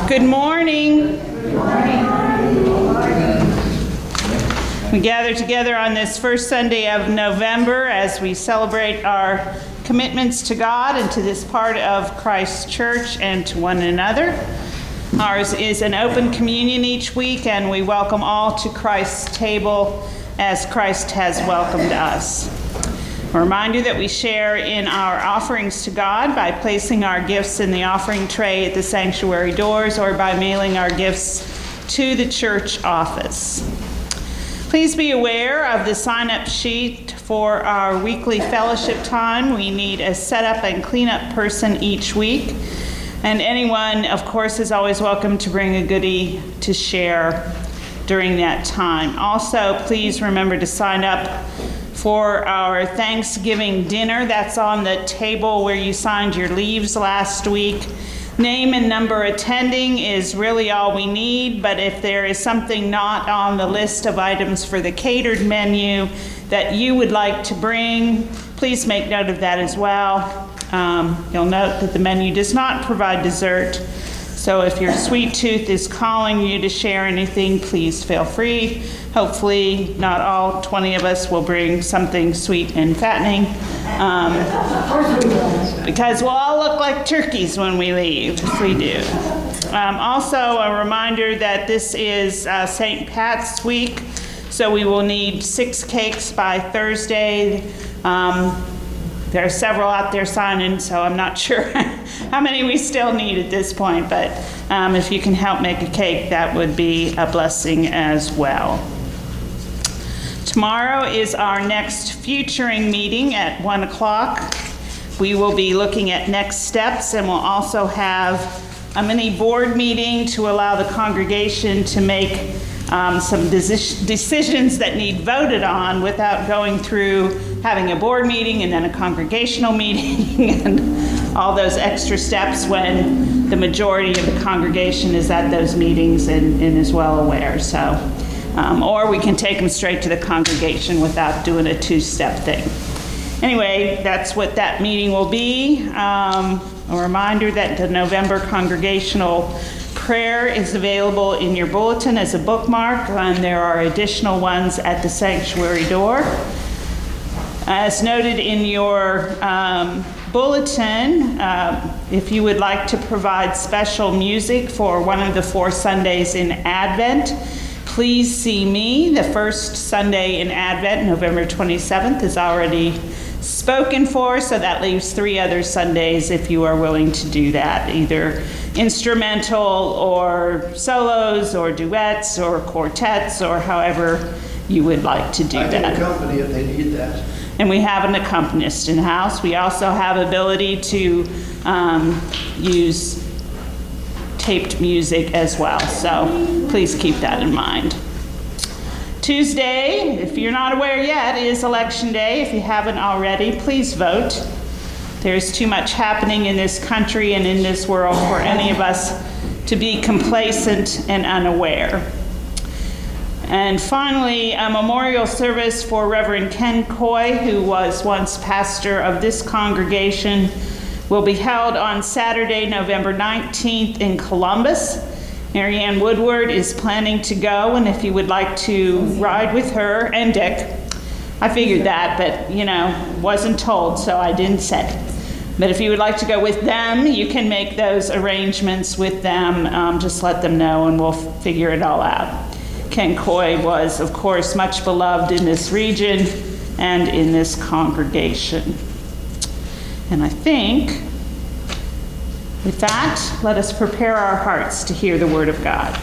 Good morning. We gather together on this first Sunday of November as we celebrate our commitments to God and to this part of Christ's church and to one another. Ours is an open communion each week, and we welcome all to Christ's table as Christ has welcomed us. A reminder that we share in our offerings to God by placing our gifts in the offering tray at the sanctuary doors or by mailing our gifts to the church office. Please be aware of the sign-up sheet for our weekly fellowship time. We need a setup and cleanup person each week. And anyone, of course, is always welcome to bring a goodie to share during that time. Also, please remember to sign up for our Thanksgiving dinner. That's on the table where you signed your leaves last week. Name and number attending is really all we need, but if there is something not on the list of items for the catered menu that you would like to bring, please make note of that as well. You'll note that the menu does not provide dessert, so if your sweet tooth is calling you to share anything, please feel free. Hopefully, not all 20 of us will bring something sweet and fattening, because we'll all look like turkeys when we leave, if we do. Also, a reminder that this is St. Pat's week, so we will need 6 cakes by Thursday. There are several out there signing, so I'm not sure how many we still need at this point, but if you can help make a cake, that would be a blessing as well. Tomorrow is our next futuring meeting at 1 o'clock. We will be looking at next steps, and we'll also have a mini board meeting to allow the congregation to make some decisions that need voted on without going through having a board meeting and then a congregational meeting and all those extra steps when the majority of the congregation is at those meetings and is well aware. So, or we can take them straight to the congregation without doing a two-step thing. Anyway, that's what that meeting will be. A reminder that the November congregational prayer is available in your bulletin as a bookmark, and there are additional ones at the sanctuary door. As noted in your bulletin, if you would like to provide special music for one of the 4 Sundays in Advent, please see me. The first Sunday in Advent, November 27th, is already spoken for, so that leaves 3 other Sundays if you are willing to do that, either instrumental or solos or duets or quartets or however you would like to do that. I can accompany if they need that. And we have an accompanist in the house. We also have ability to use taped music as well, so please keep that in mind. Tuesday, if you're not aware yet, is Election Day. If you haven't already, please vote. There's too much happening in this country and in this world for any of us to be complacent and unaware. And finally, a memorial service for Reverend Ken Coy, who was once pastor of this congregation, will be held on Saturday, November 19th in Columbus. Marianne Woodward is planning to go, and if you would like to ride with her and Dick, I figured that, but wasn't told, so I didn't say. But if you would like to go with them, you can make those arrangements with them. Just let them know, and we'll figure it all out. Ken Coy was, of course, much beloved in this region and in this congregation. And I think, with that, let us prepare our hearts to hear the word of God.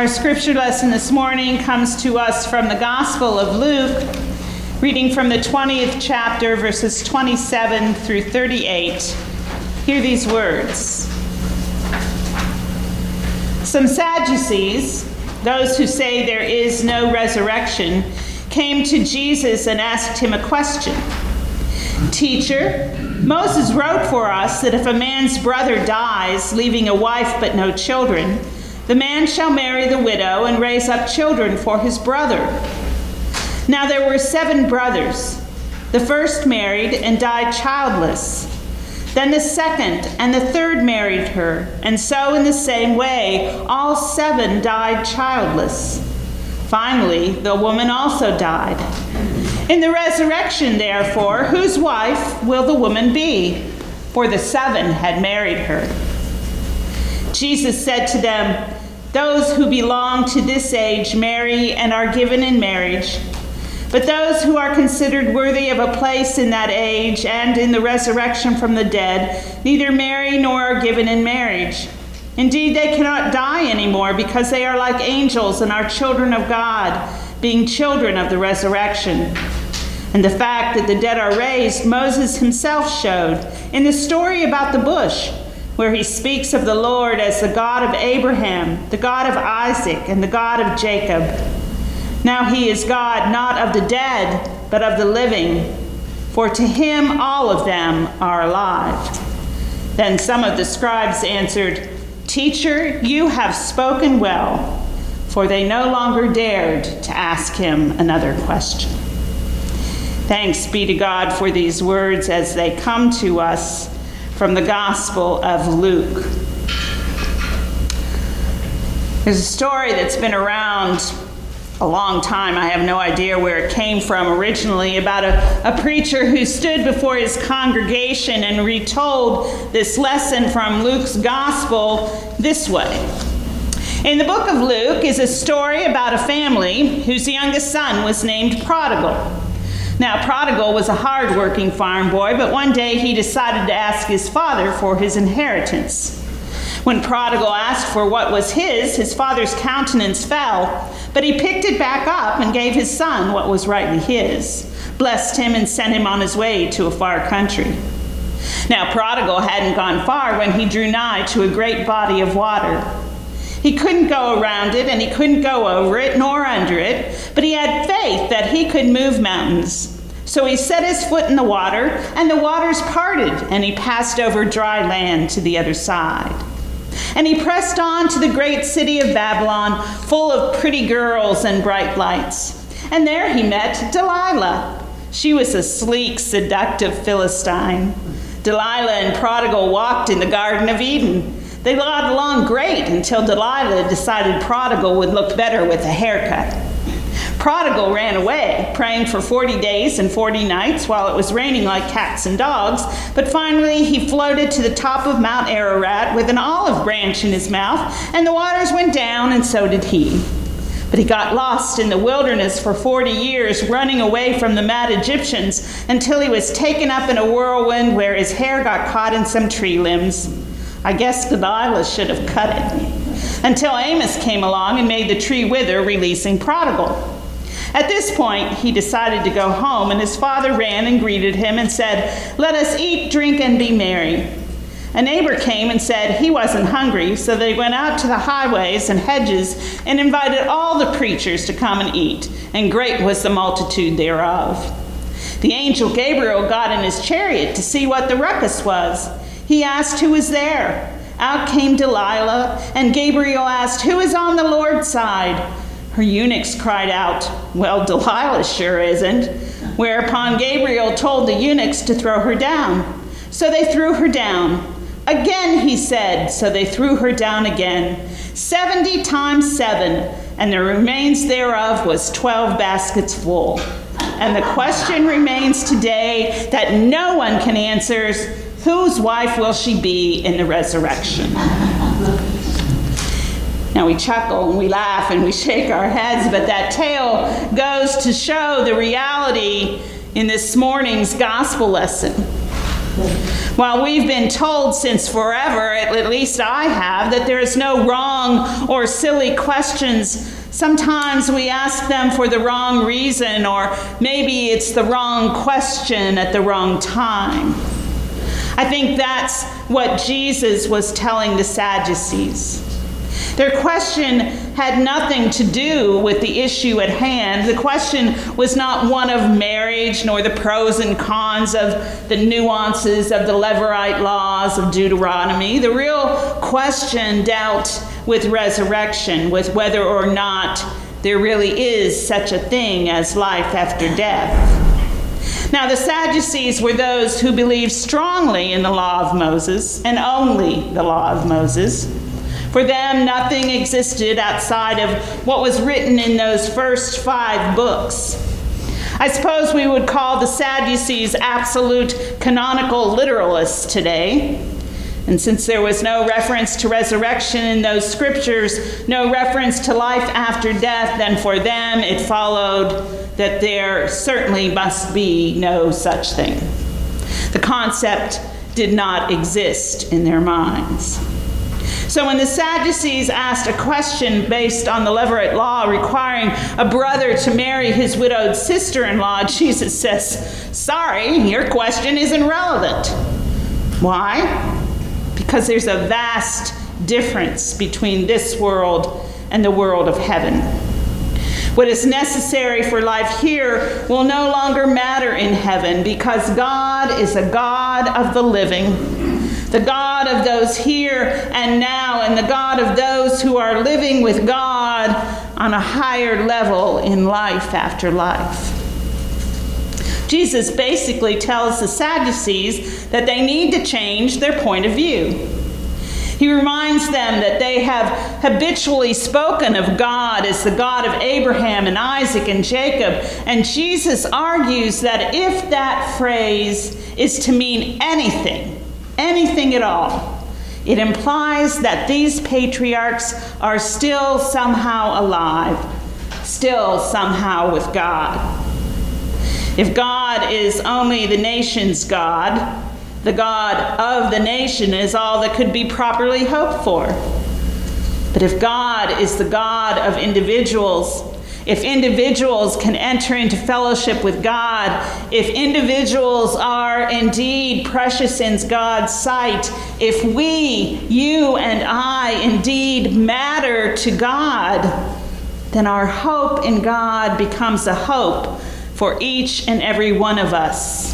scripture lesson this morning comes to us from the Gospel of Luke, reading from the 20th chapter, verses 27 through 38. Hear these words. Some Sadducees, those who say there is no resurrection, came to Jesus and asked him a question. Teacher, Moses wrote for us that if a man's brother dies, leaving a wife but no children, the man shall marry the widow and raise up children for his brother. Now there were 7 brothers. The first married and died childless. Then the second and the third married her, and so in the same way all 7 died childless. Finally, the woman also died. In the resurrection, therefore, whose wife will the woman be? For the 7 had married her. Jesus said to them, those who belong to this age marry and are given in marriage. But those who are considered worthy of a place in that age and in the resurrection from the dead neither marry nor are given in marriage. Indeed, they cannot die anymore because they are like angels and are children of God, being children of the resurrection. And the fact that the dead are raised, Moses himself showed in the story about the bush, where he speaks of the Lord as the God of Abraham, the God of Isaac, and the God of Jacob. Now he is God not of the dead, but of the living, for to him all of them are alive. Then some of the scribes answered, Teacher, you have spoken well, for they no longer dared to ask him another question. Thanks be to God for these words as they come to us from the Gospel of Luke. There's a story that's been around a long time. I have no idea where it came from originally, about a preacher who stood before his congregation and retold this lesson from Luke's Gospel this way. In the book of Luke is a story about a family whose youngest son was named Prodigal. Now, Prodigal was a hard-working farm boy, but one day he decided to ask his father for his inheritance. When Prodigal asked for what was his father's countenance fell, but he picked it back up and gave his son what was rightly his, blessed him and sent him on his way to a far country. Now, Prodigal hadn't gone far when he drew nigh to a great body of water. He couldn't go around it and he couldn't go over it nor under it, but he had faith that he could move mountains. So he set his foot in the water, and the waters parted, and he passed over dry land to the other side. And he pressed on to the great city of Babylon, full of pretty girls and bright lights. And there he met Delilah. She was a sleek, seductive Philistine. Delilah and Prodigal walked in the Garden of Eden. They got along great until Delilah decided Prodigal would look better with a haircut. Prodigal ran away, praying for 40 days and 40 nights while it was raining like cats and dogs, but finally he floated to the top of Mount Ararat with an olive branch in his mouth, and the waters went down, and so did he. But he got lost in the wilderness for 40 years, running away from the mad Egyptians, until he was taken up in a whirlwind where his hair got caught in some tree limbs. I guess Delilah should have cut it. Until Amos came along and made the tree wither, releasing Prodigal. At this point, he decided to go home, and his father ran and greeted him and said, "Let us eat, drink, and be merry." A neighbor came and said he wasn't hungry, so they went out to the highways and hedges and invited all the preachers to come and eat, and great was the multitude thereof. The angel Gabriel got in his chariot to see what the ruckus was. He asked who was there. Out came Delilah, and Gabriel asked, "Who is on the Lord's side?" Her eunuchs cried out, "Well, Delilah sure isn't." Whereupon Gabriel told the eunuchs to throw her down. So they threw her down. Again, he said, so they threw her down again. 70 times 7, and the remains thereof was 12 baskets full. And the question remains today that no one can answer: whose wife will she be in the resurrection? Now we chuckle and we laugh and we shake our heads, but that tale goes to show the reality in this morning's gospel lesson. While we've been told since forever, at least I have, that there is no wrong or silly questions, sometimes we ask them for the wrong reason, or maybe it's the wrong question at the wrong time. I think that's what Jesus was telling the Sadducees. Their question had nothing to do with the issue at hand. The question was not one of marriage, nor the pros and cons of the nuances of the Levirate laws of Deuteronomy. The real question dealt with resurrection, with whether or not there really is such a thing as life after death. Now, the Sadducees were those who believed strongly in the law of Moses, and only the law of Moses. For them, nothing existed outside of what was written in those first 5 books. I suppose we would call the Sadducees absolute canonical literalists today. And since there was no reference to resurrection in those scriptures, no reference to life after death, then for them it followed that there certainly must be no such thing. The concept did not exist in their minds. So when the Sadducees asked a question based on the Levirate law requiring a brother to marry his widowed sister-in-law, Jesus says, sorry, your question isn't relevant. Why? Because there's a vast difference between this world and the world of heaven. What is necessary for life here will no longer matter in heaven, because God is a God of the living, the God of those here and now, and the God of those who are living with God on a higher level in life after life. Jesus basically tells the Sadducees that they need to change their point of view. He reminds them that they have habitually spoken of God as the God of Abraham and Isaac and Jacob, and Jesus argues that if that phrase is to mean anything at all, it implies that these patriarchs are still somehow alive, still somehow with God. If God is only the nation's God, the God of the nation is all that could be properly hoped for. But if God is the God of individuals, if individuals can enter into fellowship with God, if individuals are indeed precious in God's sight, if we, you and I, indeed matter to God, then our hope in God becomes a hope for each and every one of us.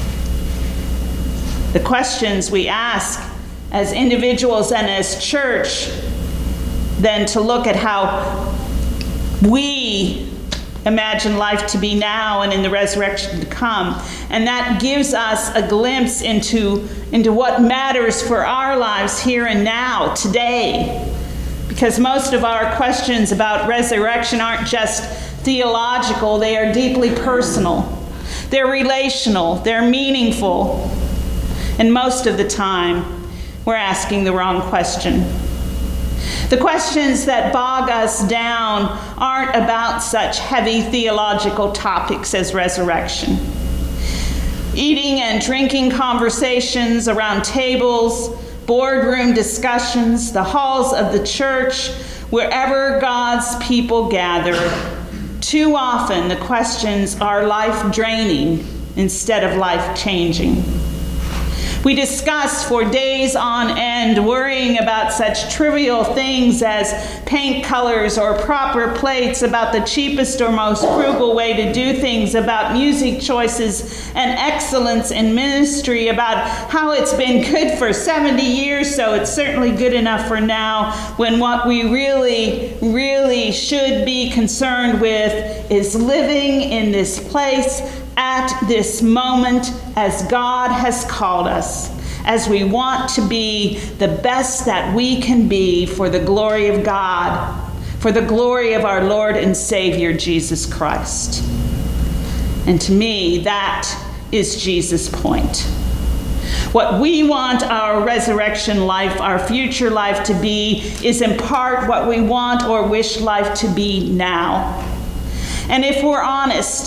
The questions we ask as individuals and as church, then to look at how we imagine life to be now and in the resurrection to come. And that gives us a glimpse into what matters for our lives here and now, today. Because most of our questions about resurrection aren't just theological, they are deeply personal. They're relational, they're meaningful. And most of the time, we're asking the wrong question. The questions that bog us down aren't about such heavy theological topics as resurrection. Eating and drinking conversations around tables, boardroom discussions, the halls of the church, wherever God's people gather. Too often the questions are life-draining instead of life-changing. We discuss for days on end, worrying about such trivial things as paint colors or proper plates, about the cheapest or most frugal way to do things, about music choices and excellence in ministry, about how it's been good for 70 years, so it's certainly good enough for now, when what we really should be concerned with is living in this place at this moment as God has called us, as we want to be the best that we can be for the glory of God, for the glory of our Lord and Savior, Jesus Christ. And to me, that is Jesus' point. What we want our resurrection life, our future life to be, is in part what we want or wish life to be now. And if we're honest,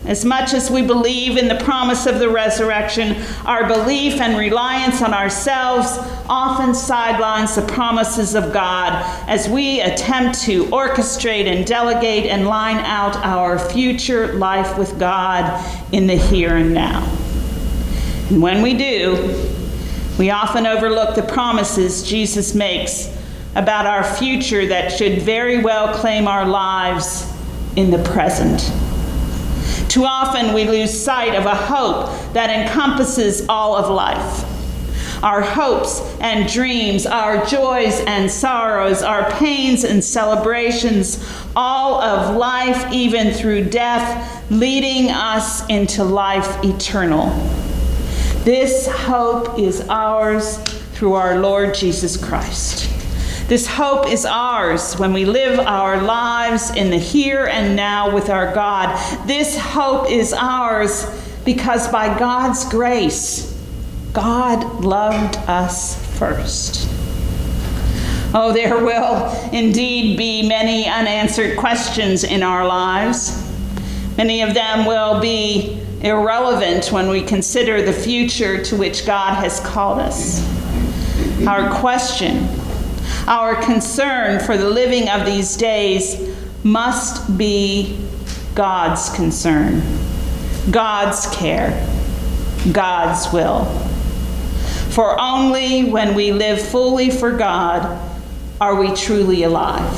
As much as we believe in the promise of the resurrection, our belief and reliance on ourselves often sidelines the promises of God as we attempt to orchestrate and delegate and line out our future life with God in the here and now. And when we do, we often overlook the promises Jesus makes about our future that should very well claim our lives in the present. Too often we lose sight of a hope that encompasses all of life. Our hopes and dreams, our joys and sorrows, our pains and celebrations, all of life, even through death, leading us into life eternal. This hope is ours through our Lord Jesus Christ. This hope is ours when we live our lives in the here and now with our God. This hope is ours because by God's grace, God loved us first. Oh, there will indeed be many unanswered questions in our lives. Many of them will be irrelevant when we consider the future to which God has called us. Our question, our concern for the living of these days must be God's concern, God's care, God's will. For only when we live fully for God are we truly alive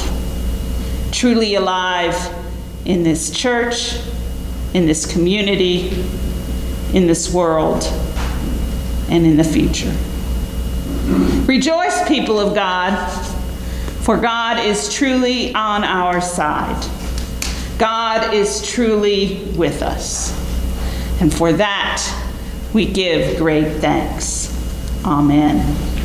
in this church, in this community, in this world, and in the future. Rejoice, people of God, for God is truly on our side. God is truly with us. And for that, we give great thanks. Amen.